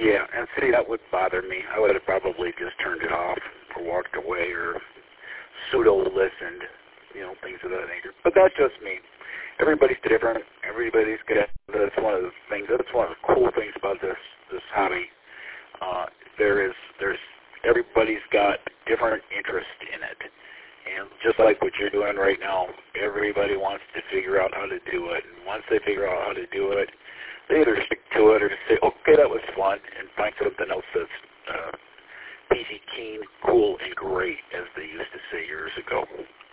Yeah, and see, that would bother me. I would have probably just turned it off or walked away or pseudo-listened, things of that nature. But that's just me. Everybody's different. Everybody's good. That's one of the things. That's one of the cool things about this hobby. There's everybody's got different interest in it. And just like what you're doing right now, everybody wants to figure out how to do it. And once they figure out how to do it, they either stick to it or just say, okay, that was fun, and find something else that's peasy keen, cool, and great, as they used to say years ago.